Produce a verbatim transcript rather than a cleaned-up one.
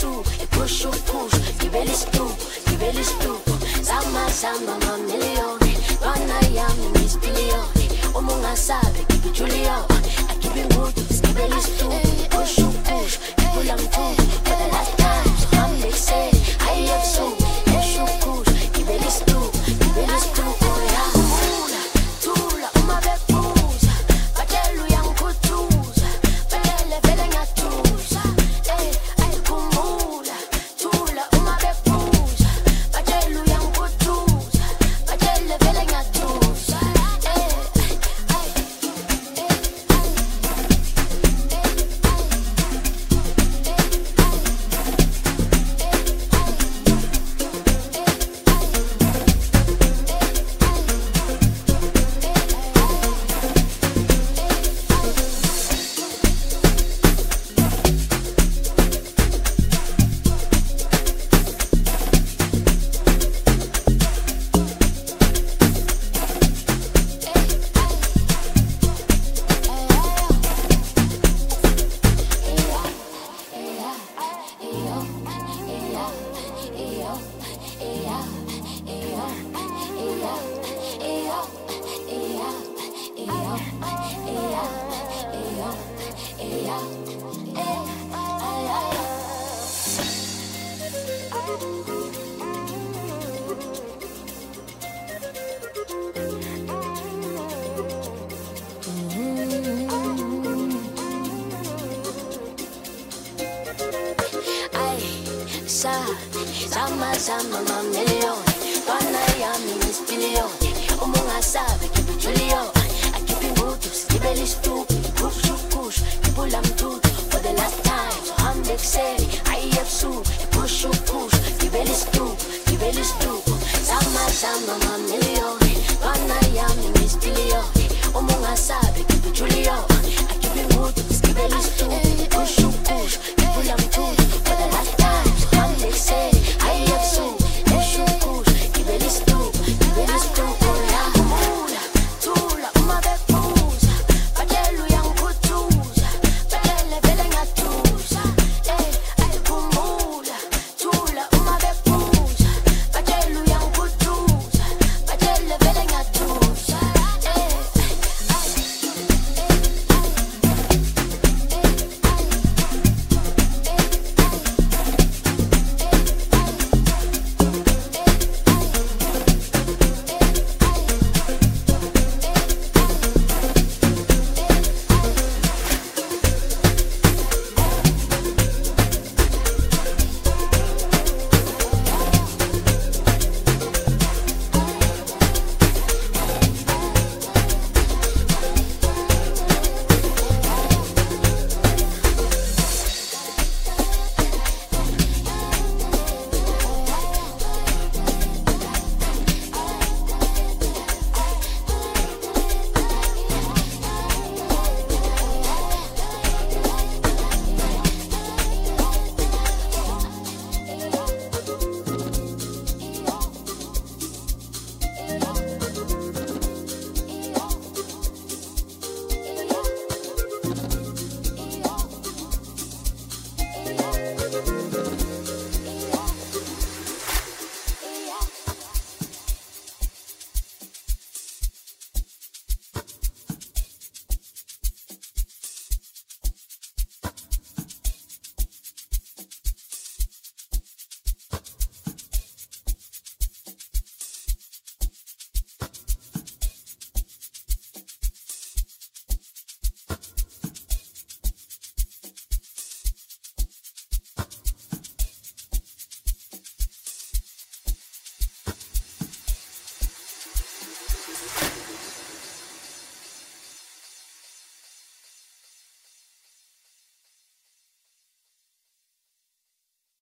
su, e push push, gibeli stu, gibeli stu. Sama sama ma milioni, donna yami mis bilioni. Umunga sabe, kibi Julio, akibi ngutu, gibeli stu, push push, gibulam tu. For the last time, so I'm like say, I have su, push push, gibeli stu, gibeli stu. Oh yeah, tula, tula, uma bepuza, batelu yang kutuza, batele vele ngatuza. Eh, ay kumula, tula, uma bepuza, batelu yang kutuza, batele vele ngatuza. Eh, ay, ay, eh, ay, sa, sama sama ma milioni, donna yami mis bilioni. Umunga sabe, kibi Julio, akibi ngutu, gibeli stu, push push, gibulam tutu. For the last time, so I'm like say, I have su, push push, gibeli stu, gibeli stu. Sama sama ma milioni.